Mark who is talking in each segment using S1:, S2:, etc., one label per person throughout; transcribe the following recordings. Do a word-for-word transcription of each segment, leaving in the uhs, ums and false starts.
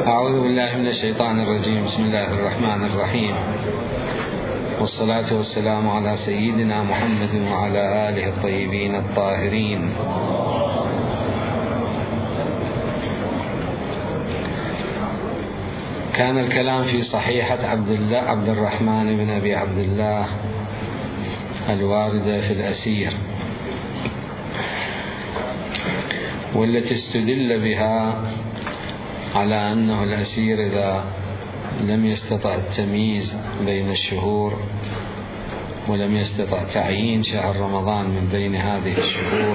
S1: أعوذ بالله من الشيطان الرجيم. بسم الله الرحمن الرحيم، والصلاة والسلام على سيدنا محمد وعلى آله الطيبين الطاهرين. كان الكلام في صحيحة عبد الله عبد الرحمن بن أبي عبد الله الواردة في الأسير، والتي استدل بها على أنه الأسير إذا لم يستطع التمييز بين الشهور ولم يستطع تعيين شهر رمضان من بين هذه الشهور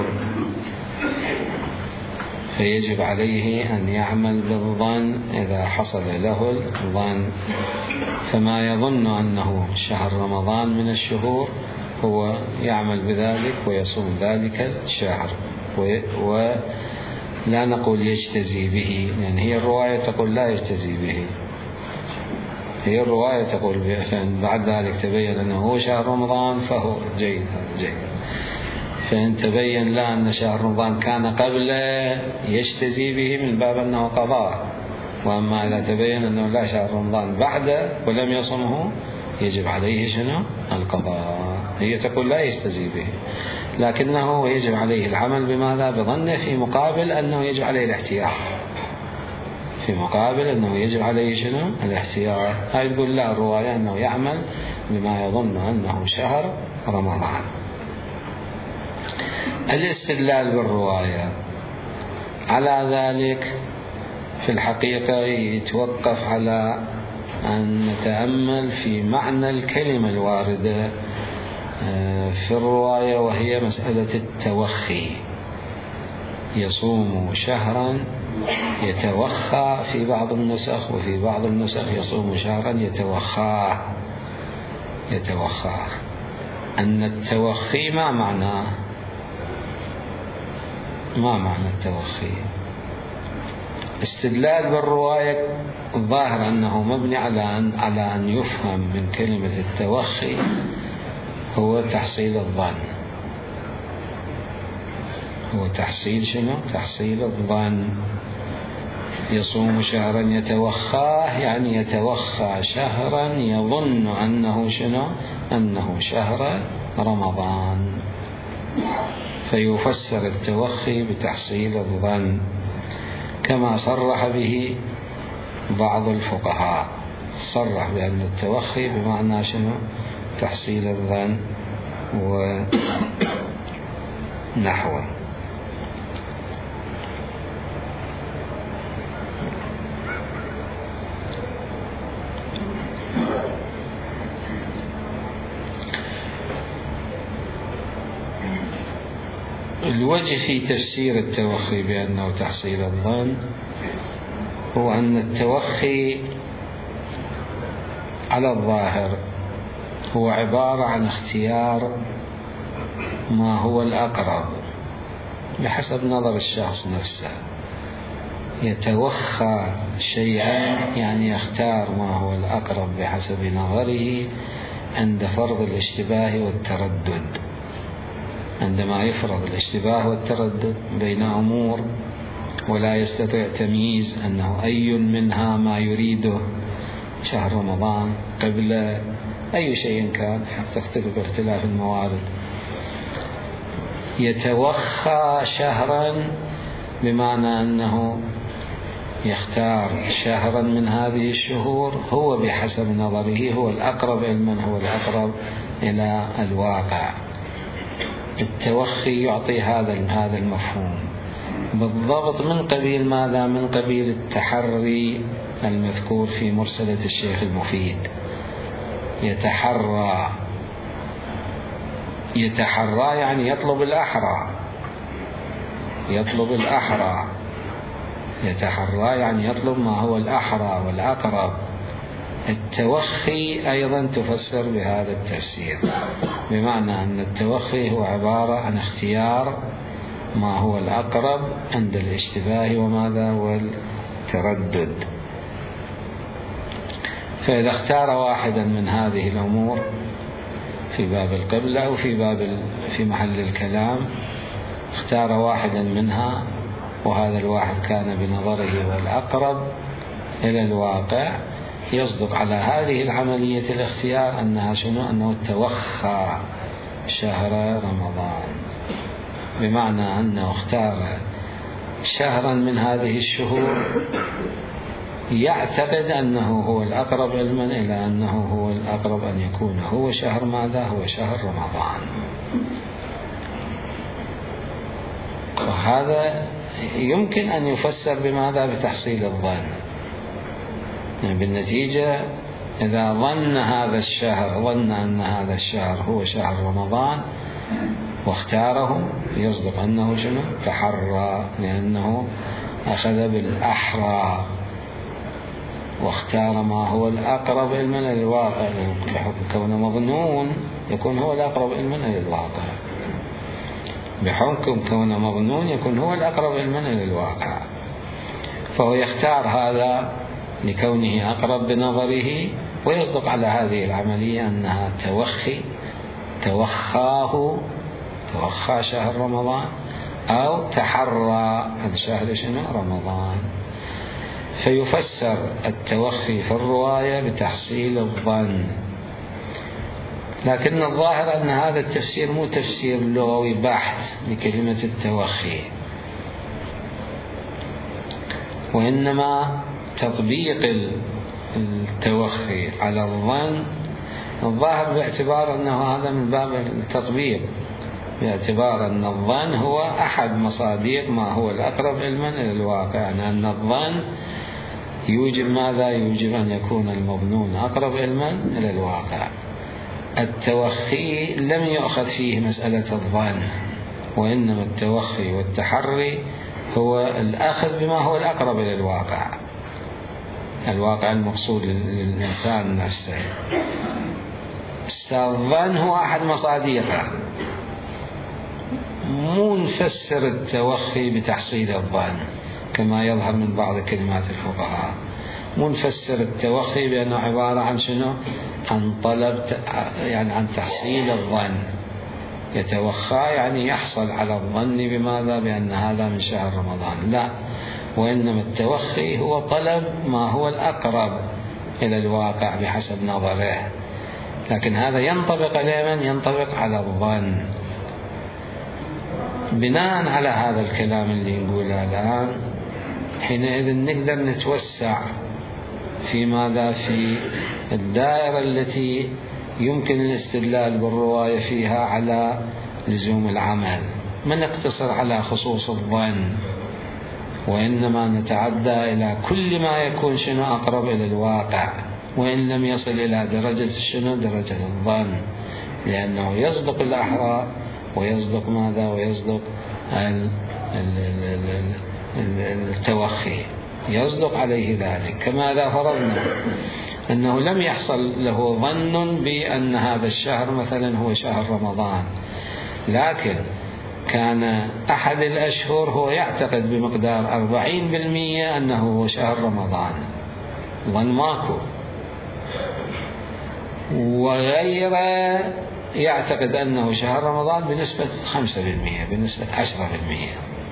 S1: فيجب عليه أن يعمل بالظن إذا حصل له الظن، فما يظن أنه شهر رمضان من الشهور هو يعمل بذلك ويصوم ذلك الشهر، ولا نقول يجتزي به، لأن يعني هي الرواية تقول لا يجتزي به، هي الرواية تقول فإن بعد ذلك تبين أنه هو شهر رمضان فهو جيد جيد، فإن تبين لا أن شهر رمضان كان قبل يجتزي به من باب أنه قضاء، وأما إذا تبين أنه لا شهر رمضان بعد ولم يصمه يجب عليه شنو؟ القضاء. هي تقول لا يجتزي به، لكنه يجب عليه العمل بماذا؟ بظنه، في مقابل أنه يجب عليه الاحتياط، في مقابل أنه يجب عليه شنو؟ الاحتياط. هاي تقول لا الرواية أنه يعمل بما يظن أنه شهر رمضان. الاستدلال بالرواية على ذلك في الحقيقة يتوقف على أن نتأمل في معنى الكلمة الواردة في الرواية، وهي مسألة التوخي. يصوم شهرا يتوخى في بعض النسخ، وفي بعض النسخ يصوم شهرا يتوخاه يتوخاه أن التوخي ما معناه؟ ما معنى التوخي؟ استدلال بالرواية الظاهر أنه مبني على أن على أن يفهم من كلمة التوخي هو تحصيل الظن، هو تحصيل شنو؟ تحصيل الظن. يصوم شهرا يتوخاه يعني يتوخى شهرا يظن أنه شنو؟ أنه شهر رمضان، فيفسر التوخي بتحصيل الظن، كما صرح به بعض الفقهاء، صرح بأن التوخي بمعنى شنو؟ تحصيل الظن ونحوه. الوجه في تفسير التوخي بأنه تحصيل الظن هو أن التوخي على الظاهر هو عبارة عن اختيار ما هو الأقرب بحسب نظر الشخص نفسه. يتوخى شيئا يعني يختار ما هو الأقرب بحسب نظره عند فرض الاشتباه والتردد، عندما يفرض الاشتباه والتردد بين أمور ولا يستطيع تمييز أنه أي منها ما يريده شهر رمضان قبل أي شيء كان، حتى تختلف اختلاف الموارد. يتوخى شهرا بمعنى أنه يختار شهرا من هذه الشهور هو بحسب نظره هو الأقرب علما، هو الأقرب إلى الواقع. التوخي يعطي هذا هذا المفهوم بالضبط من قبيل ماذا؟ من قبيل التحري المذكور في مرسلة الشيخ المفيد. يتحرى يتحرى يعني يطلب الأحرى، يطلب الأحرى يتحرى يعني يطلب ما هو الأحرى والأقرب. التوخي أيضا تفسر بهذا التفسير، بمعنى أن التوخي هو عبارة عن اختيار ما هو الأقرب عند الاشتباه وماذا؟ والتردد. فإذا اختار واحدا من هذه الأمور في باب القبلة أو في باب في محل الكلام، اختار واحدا منها وهذا الواحد كان بنظره هو الأقرب، إلى الواقع يصدق على هذه العملية الاختيار أنها شنو؟ أنه توخى شهر رمضان، بمعنى أنه اختار شهرا من هذه الشهور يعتقد أنه هو الأقرب علما إلى أنه هو الأقرب أن يكون هو شهر ماذا؟ هو شهر رمضان. وهذا يمكن أن يفسر بماذا؟ بتحصيل الظن. يعني بالنتيجة إذا ظن هذا الشهر ظن أن هذا الشهر هو شهر رمضان واختاره، يصدق أنه شنو؟ تحرى، لأنه أخذ بالأحرى واختار ما هو الأقرب علما إلى الواقع، بحكم كونه مظنون يكون هو الأقرب علما إلى الواقع، بحكم كونه مظنون يكون هو الأقرب علما إلى الواقع، فهو يختار هذا لكونه أقرب بنظره، ويصدق على هذه العملية أنها توخي، توخاه، توخى شهر رمضان، أو تحرى عن شهر شنو؟ رمضان. فيفسر التوخي في الرواية بتحصيل الظن، لكن الظاهر أن هذا التفسير مو تفسير لغوي بحت لكلمة التوخي، وإنما تطبيق التوخي على الظن الظاهر باعتبار أنه هذا من باب التطبيق، باعتبار أن الظن هو أحد مصادق ما هو الأقرب علما إلى الواقع، يعني أن الظن يوجب ماذا؟ يوجب أن يكون المظنون أقرب علما إلى الواقع. التوخي لم يؤخذ فيه مسألة الظن، وإنما التوخي والتحري هو الأخذ بما هو الأقرب إلى الواقع، الواقع المقصود للإنسان نفسه. الظن هو أحد مصادقه، مو نفسر التوخي بتحصيل الظن كما يظهر من بعض كلمات الفقهاء، مو نفسر التوخي بأنه عبارة عن شنو؟ عن طلب، يعني عن تحصيل الظن. يتوخى يعني يحصل على الظن بماذا؟ بأن هذا من شهر رمضان، لا، وإنما التوخي هو طلب ما هو الأقرب إلى الواقع بحسب نظره، لكن هذا ينطبق على من؟ ينطبق على الظن. بناء على هذا الكلام اللي نقوله الآن، حينئذ نقدر نتوسع في ماذا؟ في الدائرة التي يمكن الاستدلال بالرواية فيها على لزوم العمل، ما نقتصر على خصوص الظن، وإنما نتعدى إلى كل ما يكون شنو؟ أقرب إلى الواقع، وإن لم يصل إلى درجة شنو؟ درجة الظن، لأنه يصدق الأحرى ويصدق ماذا؟ ويصدق التوخي، يصدق عليه ذلك. كما إذا فرضنا أنه لم يحصل له ظن بأن هذا الشهر مثلا هو شهر رمضان، لكن كان أحد الأشهر هو يعتقد بمقدار أربعين بالمئة أنه هو شهر رمضان، ظن ماكو، وغيره يعتقد أنه شهر رمضان بنسبة خمسة بالمئة، بنسبة عشرة بالمئة.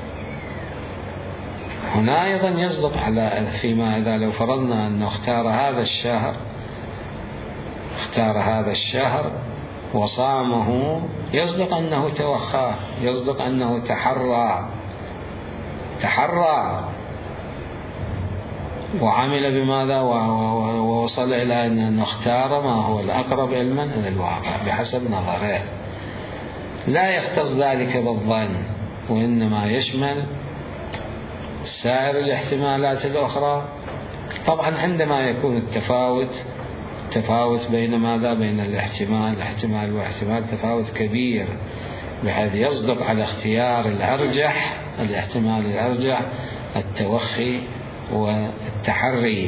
S1: هنا أيضا يصدق على فيما إذا لو فرضنا أنه اختار هذا الشهر اختار هذا الشهر وصامه، يصدق أنه توخاه، يصدق أنه تحرى تحرى وعمل بماذا؟ ووصل إلى أنه اختار ما هو الأقرب علما إلى الواقع بحسب نظره. لا يختص ذلك بالظن، وإنما يشمل سائر الاحتمالات الأخرى. طبعا عندما يكون التفاوت تفاوت بين ماذا؟ بين الاحتمال الاحتمال واحتمال تفاوت كبير، بحيث يصدق على اختيار الأرجح، الاحتمال الأرجح، التوخي والتحري.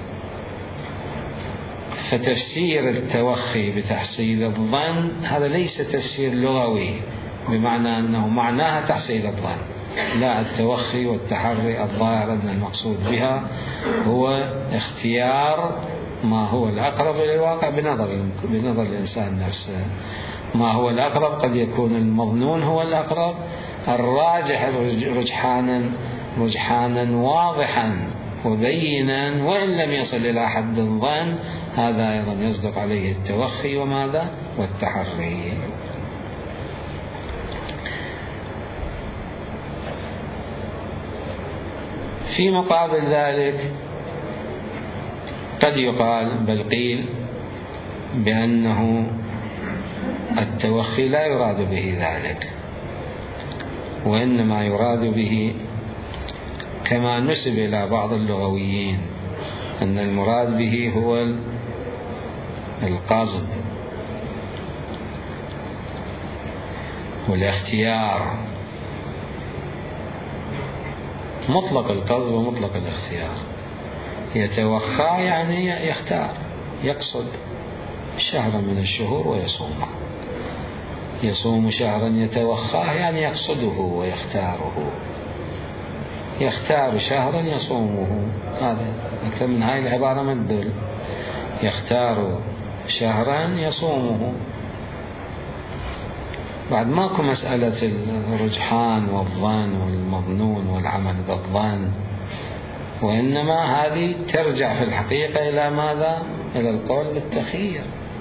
S1: فتفسير التوخي بتحصيل الظن هذا ليس تفسير لغوي بمعنى أنه معناها تحصيل الظن، لا، التوخي والتحري الظاهر أن المقصود بها هو اختيار ما هو الأقرب إلى الواقع بنظر بنظر الإنسان نفسه. ما هو الأقرب قد يكون المظنون هو الأقرب، الراجح رجحانا رجحانا واضحا وبينا وإن لم يصل إلى حد الظن، هذا أيضا يصدق عليه التوخي وماذا؟ والتحري. في مقابل ذلك قد يقال بل قيل بأنه التوخي لا يراد به ذلك، وإنما يراد به كما نسب إلى بعض اللغويين أن المراد به هو القصد والاختيار، مطلق القصد ومطلق الاختيار. يتوخى يعني يختار، يقصد شهرا من الشهور ويصومه، يصوم شهرا يتوخاه يعني يقصده ويختاره، يختار شهرا يصومه. هذا أكثر من هاي العبارة ما تدل. يختار شهرا يصومه. بعد ماكو مسألة الرجحان والظن والمظنون والعمل بالظن، وإنما هذه ترجع في الحقيقة إلى ماذا؟ إلى القول بالتخيير.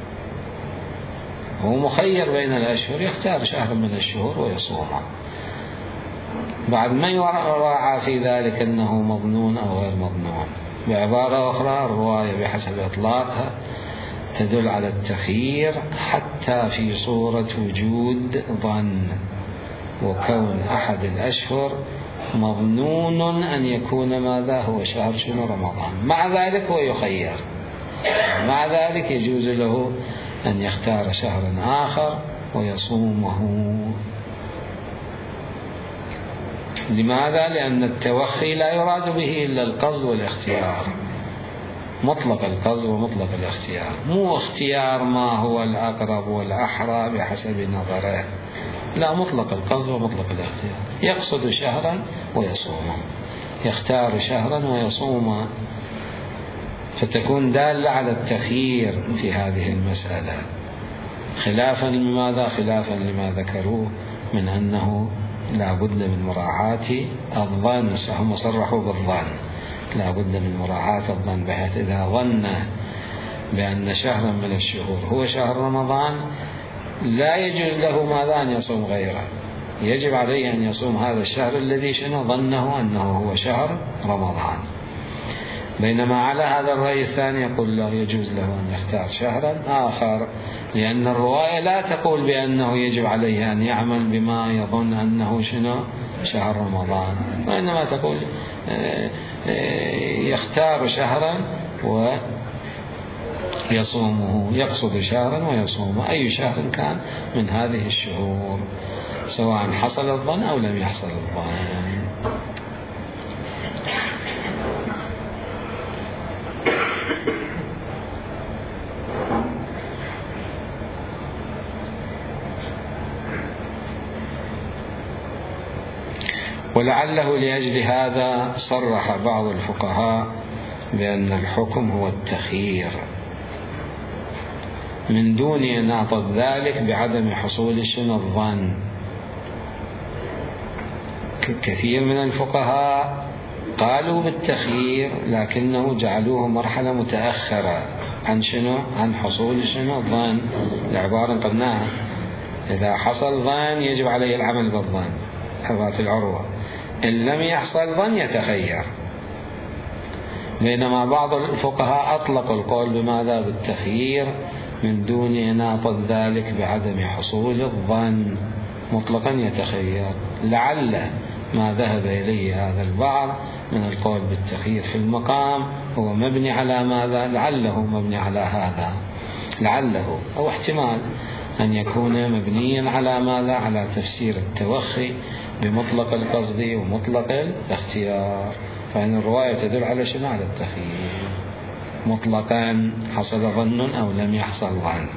S1: هو مخير بين الأشهر، يختار شهر من الشهور ويصومه. بعد ما يراعى في ذلك أنه مظنون أو غير مظنون. بعبارة أخرى الرواية بحسب إطلاقها تدل على التخيير حتى في صورة وجود ظن وكون أحد الأشهر مظنون أن يكون ماذا؟ هو شهر شنو؟ رمضان. مع ذلك هو يخير، مع ذلك يجوز له أن يختار شهرا آخر ويصومه. لماذا؟ لأن التوخي لا يراد به إلا القصد والاختيار، مطلق القصد ومطلق الاختيار، مو اختيار ما هو الأقرب والأحرى بحسب نظره، لا، مطلق القصد ومطلق الاختيار. يقصد شهرا ويصومه، يختار شهرا ويصومه، فتكون دالة على التخيير في هذه المسألة، خلافا لماذا؟ خلافا لما ذكروه من أنه لا بد من مراعاة الظن. هم صرحوا بالظن، لا بد من مراعاة الظن، بحيث إذا ظن بأن شهرا من الشهور هو شهر رمضان لا يجوز له ماذا؟ أن يصوم غيره، يجب عليه أن يصوم هذا الشهر الذي شنو ظنه أنه هو شهر رمضان. بينما على هذا الرأي الثاني يقول له يجوز له أن يختار شهرا آخر، لأن الرواية لا تقول بأنه يجب عليه أن يعمل بما يظن أنه شنو؟ شهر رمضان، وإنما تقول يختار شهرا ويصومه، يقصد شهرا ويصومه، أي شهر كان من هذه الشهور، سواء حصل الظن أو لم يحصل الظن. ولعله لأجل هذا صرح بعض الفقهاء بأن الحكم هو التخيير من دون أن نعطى ذلك بعدم حصول شنو؟ الظن. كثير من الفقهاء قالوا بالتخيير لكنه جعلوه مرحلة متأخرة عن شنو؟ عن حصول شنو؟ الظن. العبارة قلناها إذا حصل ظن يجب عليه العمل بالظن، حضرة العروة، إن لم يحصل ظن يتخير. بينما بعض الفقهاء أطلقوا القول بماذا؟ بالتخيير من دون أن نعطى ذلك بعدم حصول الظن، مطلقا يتخير. لعل ما ذهب إليه هذا البعض من القول بالتخيير في المقام هو مبني على ماذا؟ لعله مبني على هذا، لعله أو احتمال أن يكون مبنيا على ماذا؟ على تفسير التوخي بمطلق القصد ومطلق الاختيار. فإن الرواية تدل على شنو؟ على التخيير مطلقا، حصل ظن أو لم يحصل ظن.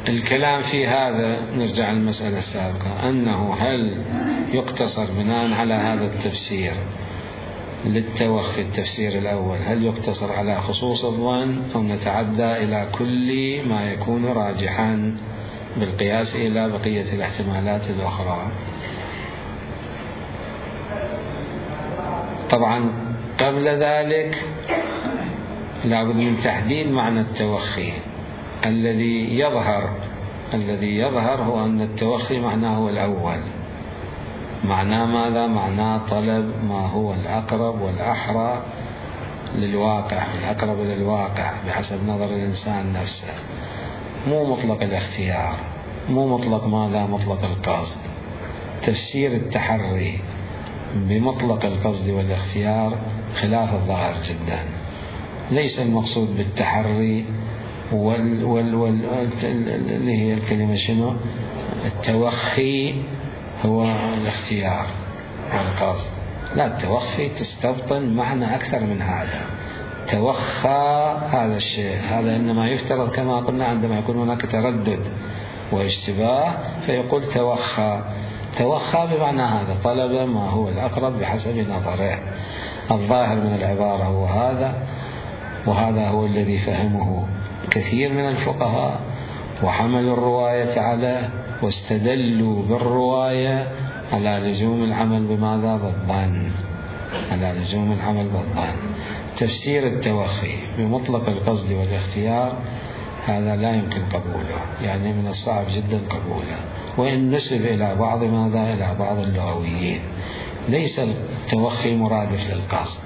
S1: الكلام في هذا نرجع للمسألة السابقة، أنه هل يقتصر بناء على هذا التفسير للتوخي التفسير الأول، هل يقتصر على خصوص الظن أو نتعدى إلى كل ما يكون راجحا بالقياس إلى بقية الاحتمالات الأخرى؟ طبعا قبل ذلك لابد من تحديد معنى التوخي. الذي يظهر الذي يظهر هو أن التوخي معناه هو الأول. معناه ماذا؟ معناه طلب ما هو الأقرب والأحرى للواقع، الأقرب للواقع بحسب نظر الإنسان نفسه، مو مطلق الاختيار، مو مطلق ماذا؟ مطلق القصد. تفسير التحري بمطلق القصد والاختيار خلاف الظاهر جدا. ليس المقصود بالتحري وال وال وال اللي هي الكلمة شنو؟ التوخي هو الاختيار والقصد. لا، التوخي تستبطن معنى أكثر من هذا. توخى هذا الشيء، هذا إنما يفترض كما قلنا عندما يكون هناك تردد واشتباه فيقول توخى. توخى بمعنى هذا، طلب ما هو الأقرب بحسب نظره. الظاهر من العبارة هو هذا، وهذا هو الذي فهمه كثير من الفقهاء وحملوا الرواية عليه واستدلوا بالرواية على لزوم العمل بماذا؟ بالظن، على لزوم العمل بالظن. تفسير التوخي بمطلق القصد والاختيار هذا لا يمكن قبوله، يعني من الصعب جدا قبوله، وإن نسب إلى بعض ماذا؟ إلى بعض اللغويين. ليس التوخي مرادف للقصد،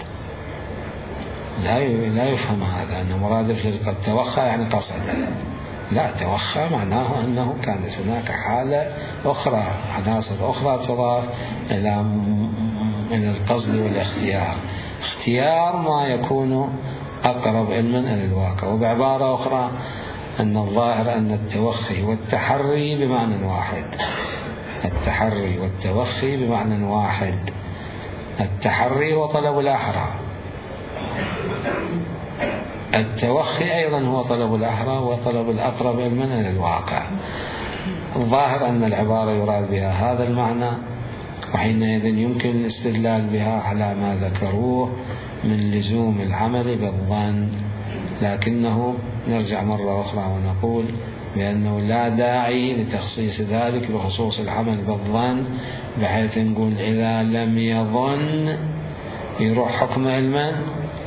S1: لا لا يفهم هذا أنه مرادف للقصد. توخى يعني قصد، لا، توخى معناه أنه كانت هناك حالة أخرى، عناصر أخرى تضاف إلى إلى القصد والاختيار. اختيار ما يكون أقرب علما إلى الواقع. وبعبارة أخرى أن الظاهر أن التوخي والتحري بمعنى واحد. التحري والتوخي بمعنى واحد. التحري هو طلب الأحرى، التوخي أيضا هو طلب الأحرى وطلب الأقرب علما إلى الواقع. الظاهر أن العبارة يراد بها هذا المعنى، وحينئذ يمكن الاستدلال بها على ما ذكروه من لزوم العمل بالظن. لكنه نرجع مرة أخرى ونقول بأنه لا داعي لتخصيص ذلك بخصوص العمل بالظن، بحيث نقول إذا لم يظن يروح حكم علما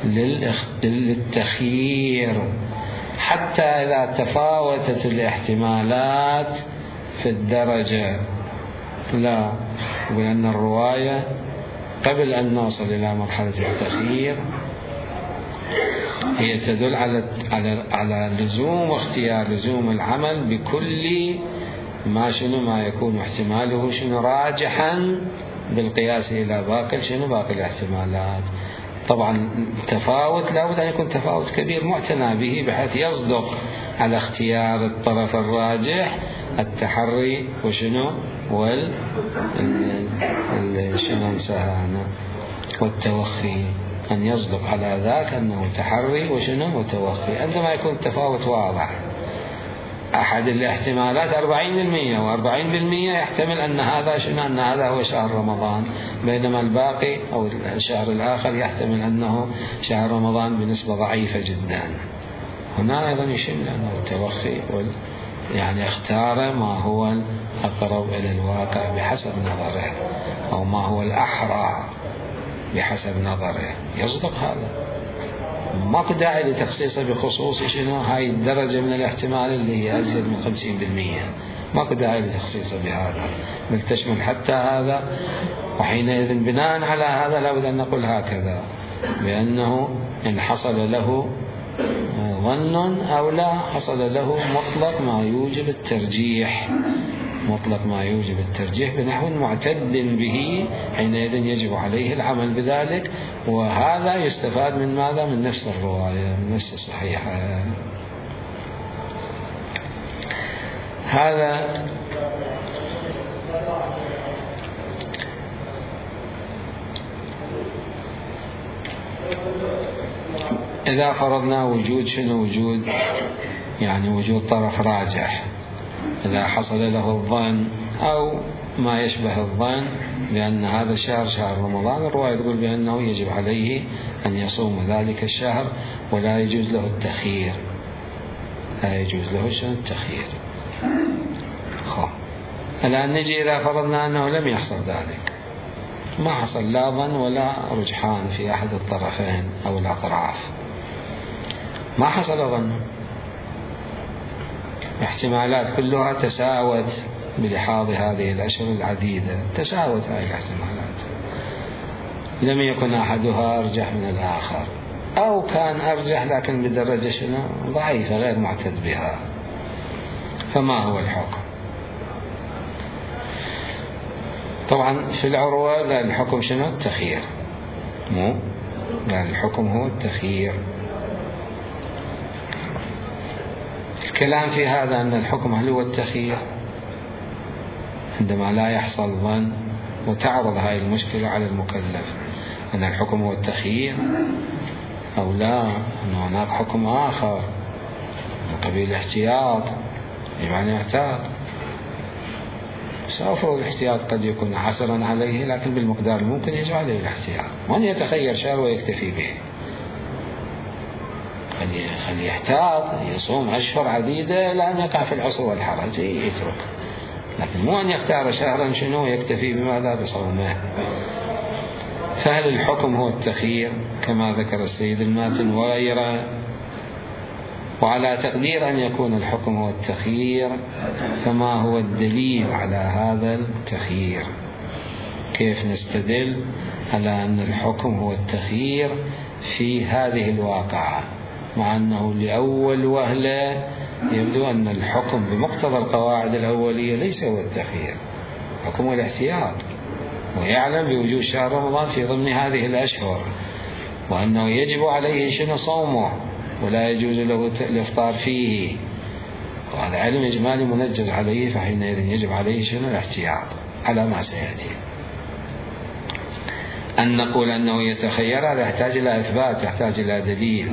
S1: للتخيير، حتى إذا تفاوتت الاحتمالات في الدرجة. لا، لأن الرواية قبل أن نوصل إلى مرحلة التخيير هي تدل على على على لزوم واختيار لزوم العمل بكل ما شنو ما يكون احتماله شنو راجحا بالقياس إلى باقي شنو باقي الاحتمالات. طبعا التفاوت لابد أن يكون تفاوت كبير معتنى به بحيث يصدق على اختيار الطرف الراجح التحري وشنو وال شنو نساها والتوخي، أن يصدق على ذاك أنه تحري وشنو وتوخي. عندما يكون التفاوت واضح، أحد الاحتمالات أربعين بالمئة وأربعين بالمئة يحتمل أن هذا شنو أن هذا هو شهر رمضان، بينما الباقي أو الشهر الآخر يحتمل أنه شهر رمضان بنسبة ضعيفة جدا. هنا أيضا يشمل أنه التوخي وال يعني اختار ما هو الأقرب إلى الواقع بحسب نظره، أو ما هو الأحرى بحسب نظره، يصدق هذا. ماكو داعي لتخصيصه بخصوص شنو هاي الدرجة من الاحتمال اللي هي أزيد من خمسين بالمئة، ماكو داعي لتخصيصه بهذا، بل تشمل حتى هذا. وحينئذ بناء على هذا لابد أن نقول هكذا، بأنه إن حصل له ظن أو لا حصل له مطلق ما يوجب الترجيح، مطلق ما يوجب الترجيح بنحو معتد به، حينئذ يجب عليه العمل بذلك. وهذا يستفاد من ماذا؟ من نفس الرواية، من نفس الصحيحة. هذا إذا فرضنا وجود شنو وجود يعني وجود طرف راجح إذا حصل له الظن أو ما يشبه الظن بأن هذا الشهر شهر رمضان، الرواية تقول بأنه يجب عليه أن يصوم ذلك الشهر ولا يجوز له التخيير، لا يجوز له شنو التخيير. خب الآن نجي إذا فرضنا أنه لم يحصل ذلك، ما حصل لا ظن ولا رجحان في أحد الطرفين أو الأطراف، ما حصل ظن، احتمالات كلها تساوت بلحاظ هذه الأشهر العديدة، تساوت هذه الاحتمالات، لم يكن أحدها أرجح من الآخر، أو كان أرجح لكن بدرجة شنو ضعيفة غير معتد بها. فما هو الحكم؟ طبعا في العروة لا، الحكم شنو التخيير، مو لا، الحكم هو التخيير. الكلام في هذا أن الحكم هل هو التخيير عندما لا يحصل ظن وتعرض هذه المشكلة على المكلف، أن الحكم هو التخيير أو لا، أن هناك حكم آخر من قبيل الاحتياط، يعني يحتاط. سأفرض الاحتياط قد يكون حسرا عليه لكن بالمقدار ممكن يجب عليه الاحتياط، من يتخير شهر ويكتفي به، خلي يحتاط يصوم أشهر عديدة لا أن يقع في العسر والحرج يترك، لكن مو أن يختار شهرا شنو يكتفي بماذا بصومه. فهل الحكم هو التخيير كما ذكر السيد الماتن وغيره؟ وعلى تقدير أن يكون الحكم هو التخيير، فما هو الدليل على هذا التخيير؟ كيف نستدل على أن الحكم هو التخيير في هذه الواقعة، مع أنه لأول وهلة يبدو أن الحكم بمقتضى القواعد الأولية ليس هو التخيير، الحكم هو الاحتياط، ويعلم بوجود شهر رمضان في ضمن هذه الأشهر، وأنه يجب عليه شنو صومه ولا يجوز له الإفطار فيه، وهذا علم إجمالي منجز عليه، فحينئذ يجب عليه شنو الاحتياط على ما سيأتي. أن نقول أنه يتخير هذا يحتاج إلى إثبات، يحتاج إلى دليل.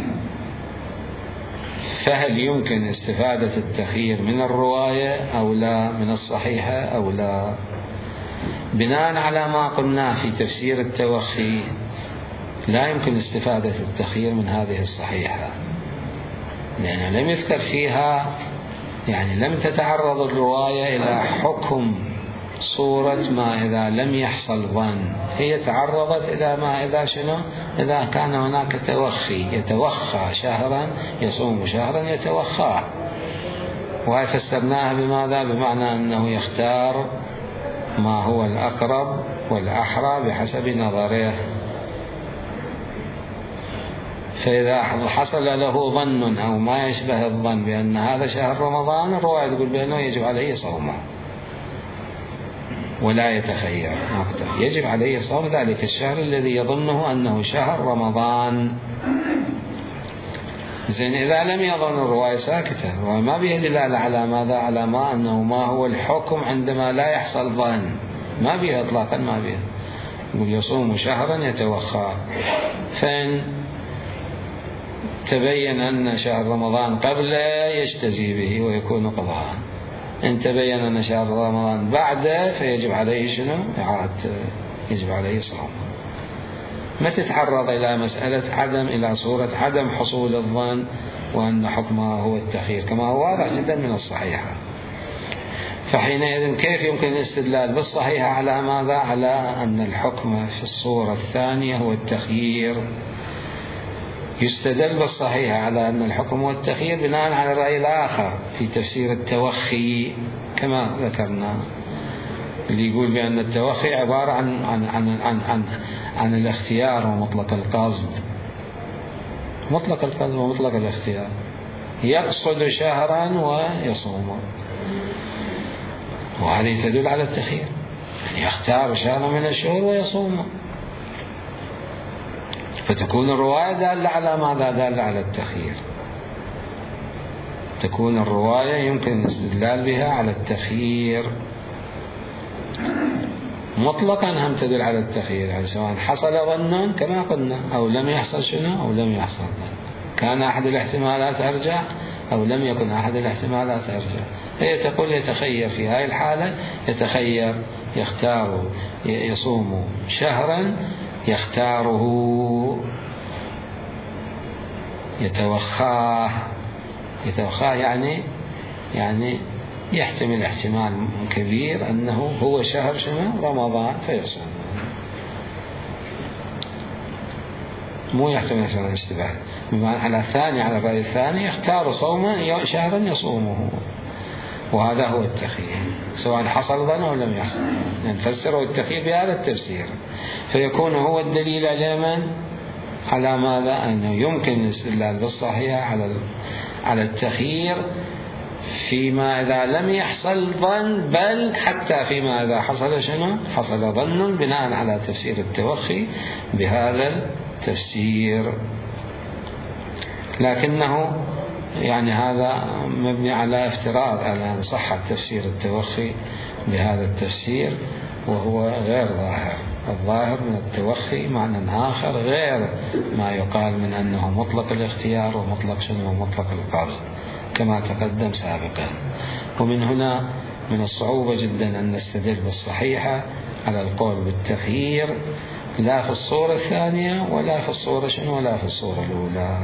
S1: فهل يمكن استفادة التخيير من الرواية أو لا، من الصحيحة أو لا؟ بناء على ما قلنا في تفسير التوخي لا يمكن استفادة التخيير من هذه الصحيحة، لأنه لم يذكر فيها، يعني لم تتعرض الرواية إلى حكم صورة ما إذا لم يحصل ظن، هي تعرضت إلى ما إذا شنو إذا كان هناك توخي، يتوخى شهرا يصوم شهرا يتوخاه، وهي فسرناها بماذا؟ بمعنى أنه يختار ما هو الأقرب والأحرى بحسب نظره. فإذا حصل له ظن أو ما يشبه الظن بأن هذا شهر رمضان، الرواية تقول بأنه يجب عليه صومه ولا يتخير، يجب عليه صوم ذلك الشهر الذي يظنه أنه شهر رمضان. زين إذا لم يظن الرواية ساكتة وما بها دلالة على ماذا؟ على ما أنه ما هو الحكم عندما لا يحصل ظن، ما بها إطلاقا، ما بها، يقول يصوم شهرا يتوخى. فإن تبين أن شهر رمضان قبله يجتزي به ويكون قضاء، إن تبين أن شهر رمضان بعده فيجب عليه شنو؟ إعادة، يجب عليه صوم. ما تتعرض إلى مسألة عدم، إلى صورة عدم حصول الظن وأن حكمه هو التخيير كما هو واضح جدا من الصحيحة. فحينئذ كيف يمكن الاستدلال بالصحيحة على ماذا؟ على أن الحكم في الصورة الثانية هو التخيير. يستدل بالصحيحة على أن الحكم هو التخيير بناء على الرأي الآخر في تفسير التوخي كما ذكرنا، اللي يقول بأن التوخي عبارة عن عن عن عن عن, عن الاختيار ومطلق القصد، مطلق القصد ومطلق الاختيار، يقصد شهرا ويصوم، وهذه تدل على التخيير، يعني يختار شهرا من الشهور ويصوم، فتكون الرواية دالة على ماذا؟ دالة على التخيير، تكون الرواية يمكن الاستدلال بها على التخيير مطلقا، هم تدل على التخيير، يعني سواء حصل ظن كما قلنا أو لم يحصل شنو أو لم يحصل ظن، كان أحد الاحتمالات أرجع أو لم يكن أحد الاحتمالات أرجح. هي تقول يتخير في هذه الحالة، يتخير يختار يصوم شهرا يختاره يتوخاه يتوخاه يعني يعني يحتمل احتمال كبير أنه هو شهر شنو رمضان فيصوم، مو يحتمل شهر الاشتباه. بمعنى على الثاني على الرأي الثاني يختار صوما شهرا يصومه، وهذا هو التخيير سواء حصل ظن أو لم يحصل. نفسره التخيير بهذا التفسير، فيكون هو الدليل على من؟ على ماذا؟ أنه يمكن الاستدلال بالصحيح على على التخيير فيما إذا لم يحصل ظن، بل حتى فيما إذا حصل شنو؟ حصل ظن، بناء على تفسير التوخي بهذا التفسير. لكنه يعني هذا مبني على افتراض على صحة تفسير التوخي بهذا التفسير، وهو غير ظاهر. الظاهر من التوخي معنى آخر غير ما يقال من أنه مطلق الاختيار ومطلق شنو ومطلق القصد كما تقدم سابقا. ومن هنا من الصعوبة جدا أن نستدل بالصحيحة على القول بالتخيير، لا في الصورة الثانية ولا في الصورة شنو ولا في الصورة الأولى.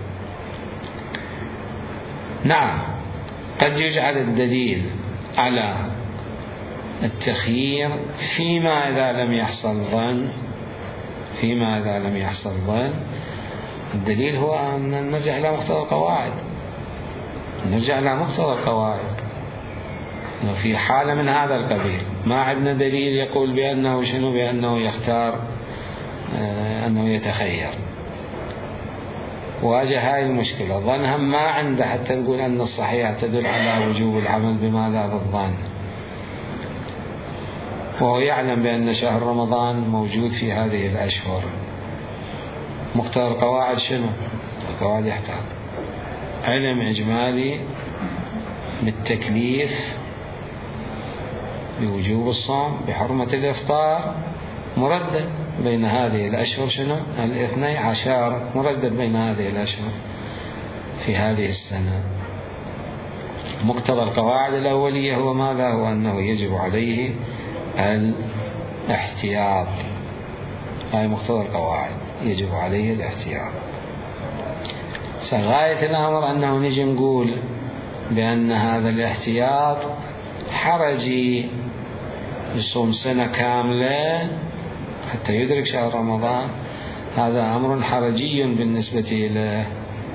S1: نعم، قد يجعل الدليل على التخيير فيما إذا لم يحصل ظن، فيما إذا لم يحصل ظن. الدليل هو أن نرجع إلى مقتضى القواعد، نرجع إلى مقتضى القواعد. لو في حالة من هذا القبيل ما عندنا دليل يقول بأنه شنو بأنه يختار آه أنه يتخير، واجه هاي المشكلة. ظنها ما عنده حتى نقول أن الصحيح تدل على وجوب العمل بماذا؟ بالظن. وهو يعلم بأن شهر رمضان موجود في هذه الأشهر. مقتضى القواعد شنو؟ القواعد يحتاج علم إجمالي بالتكليف بوجوب الصوم بحرمة الإفطار، مردد بين هذه الأشهر شنو؟ الاثني عشر، مردد بين هذه الأشهر في هذه السنة. مقتضى القواعد الأولية هو ماذا؟ هو أنه يجب عليه الاحتياط. هاي مقتضى القواعد، يجب عليه الاحتياط. غاية الأمر أنه نجي نقول بأن هذا الاحتياط حرجي، يصوم سنة كاملة حتى يدرك شهر رمضان، هذا أمر حرجي بالنسبة له.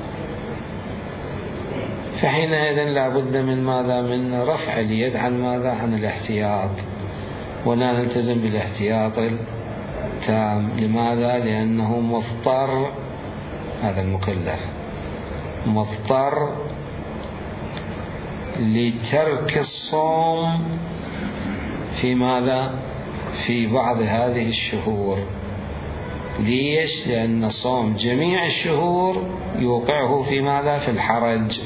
S1: فحينئذ لا بد من ماذا؟ من رفع اليد عن ماذا؟ عن الاحتياط، ولا نلتزم بالاحتياط التام. لماذا؟ لأنه مضطر، هذا المكلف مضطر لترك الصوم في ماذا؟ في بعض هذه الشهور. ليش؟ لأن صوم جميع الشهور يوقعه في ماذا؟ في الحرج.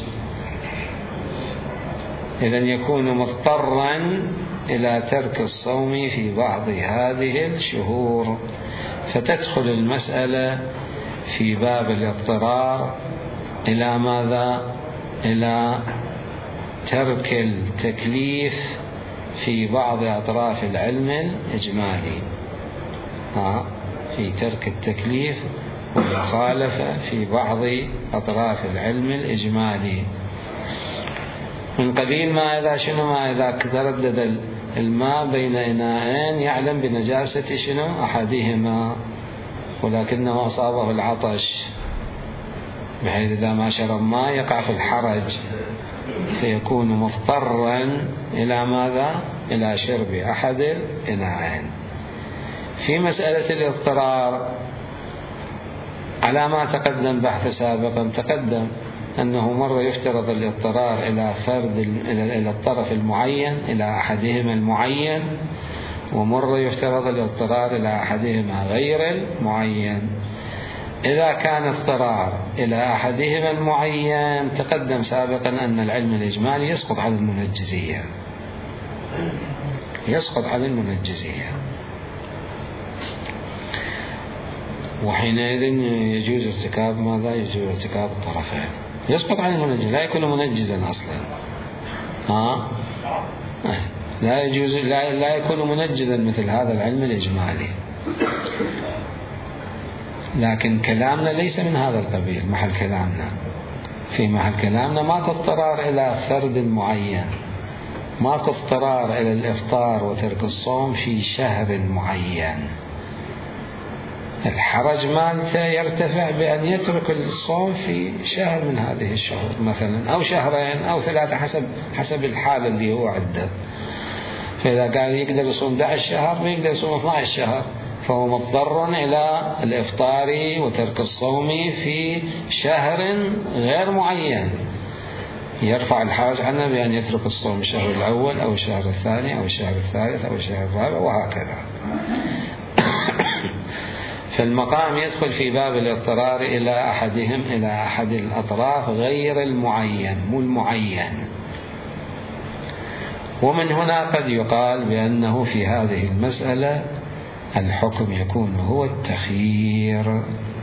S1: إذن يكون مضطرا إلى ترك الصوم في بعض هذه الشهور، فتدخل المسألة في باب الاضطرار إلى ماذا؟ إلى ترك التكليف في بعض أطراف العلم الإجمالي، ها في ترك التكليف والمخالفة في بعض أطراف العلم الإجمالي. من قبيل ما إذا شنو ما إذا تردد الماء بين إناءين يعلم بنجاسة شنو أحدهما، ولكنه أصابه العطش، بحيث إذا ما شرب ماء يقع في الحرج، فيكون مضطرا إلى ماذا؟ إلى شرب أحد الإناءين. في مسألة الاضطرار على ما تقدم بحث سابقا، تقدم أنه مرة يفترض الاضطرار إلى فرد إلى الطرف المعين، إلى أحدهما المعين، ومرة يفترض الاضطرار إلى أحدهما غير المعين. إذا كان اضطرار إلى أحدهما المعين، تقدم سابقا أن العلم الإجمالي يسقط عن المنجزية، يسقط عن المنجزية، وحينئذ يجوز ارتكاب ماذا؟ يجوز ارتكاب الطرفين. يسقط عن المنجز، لا يكون منجزا أصلا. ها؟ لا يجوز، لا, لا يكون منجزا مثل هذا العلم الإجمالي. لكن كلامنا ليس من هذا القبيل. محل كلامنا في محل كلامنا ماكو اضطرار إلى فرد معين، ماكو اضطرار إلى الإفطار وترك الصوم في شهر معين. الحرج مالته يرتفع بأن يترك الصوم في شهر من هذه الشهور مثلا، أو شهرين أو ثلاثة، حسب حسب الحالة اللي هو عنده. فإذا قال يقدر يصوم أحد عشر شهر ويقدر يصوم اثني عشر شهر، فهو مضطر إلى الإفطار وترك الصوم في شهر غير معين. يرفع الحرج عنه بأن يترك الصوم الشهر الأول أو الشهر الثاني أو الشهر الثالث أو الشهر الرابع وهكذا. فالمقام يدخل في باب الاضطرار إلى أحدهم، إلى أحد الأطراف غير المعين، مو المعين. ومن هنا قد يقال بأنه في هذه المسألة الحكم يكون هو التخيير،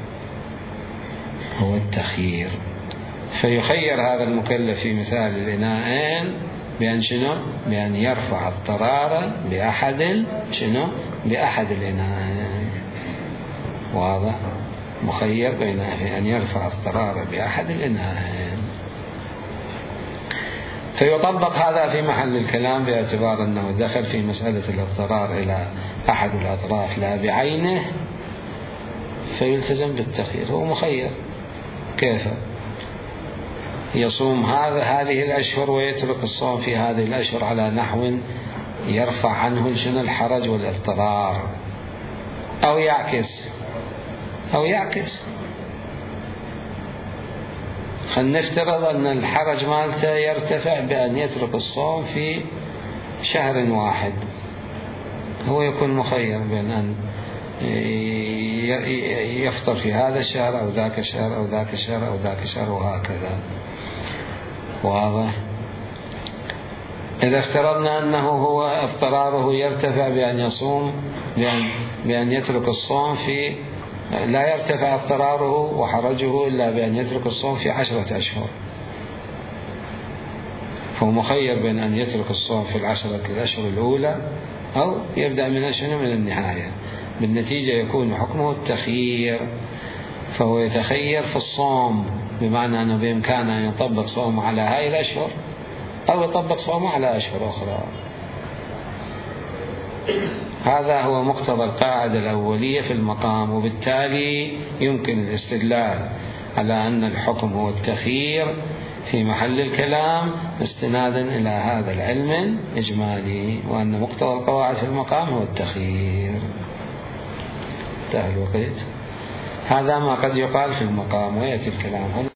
S1: هو التخيير. فيخير هذا المكلف في مثال الإناءين بأن شنو؟ بأن يرفع الضرار بأحد شنو؟ بأحد الإناءين. واضح؟ مخير بين أن يرفع الضرار بأحد الإناءين. فيطبق هذا في محل الكلام باعتبار أنه دخل في مسألة الاضطرار إلى أحد الأطراف لا بعينه، فيلتزم بالتخيير. هو مخير، كيف يصوم هذا هذه الأشهر ويترك الصوم في هذه الأشهر على نحو يرفع عنه شنو الحرج والاضطرار، أو يعكس أو يعكس خلينا نفترض أن الحرج مالته يرتفع بأن يترك الصوم في شهر واحد، هو يكون مخير بين أن يفطر في هذا الشهر أو ذاك الشهر أو ذاك الشهر أو ذاك الشهر وهكذا. واضح؟ إذا افترضنا أنه هو اضطراره يرتفع بأن يصوم بأن, بأن يترك الصوم في، لا يرتفع اضطراره وحرجه إلا بأن يترك الصوم في عشرة أشهر، فهو مخير بين أن يترك الصوم في العشرة الأشهر الأولى أو يبدأ من شنو من النهاية. بالنتيجة يكون حكمه التخيير، فهو يتخير في الصوم، بمعنى أنه بإمكانه أن يطبق صوم على هاي الأشهر أو يطبق صوم على أشهر أخرى. هذا هو مقتضى القاعدة الأولية في المقام، وبالتالي يمكن الاستدلال على أن الحكم هو التخيير في محل الكلام استنادا إلى هذا العلم الإجمالي، وأن مقتضى القواعد في المقام هو التخيير. انتهى الوقت. هذا ما قد يقال في المقام، ويأتي الكلام هنا.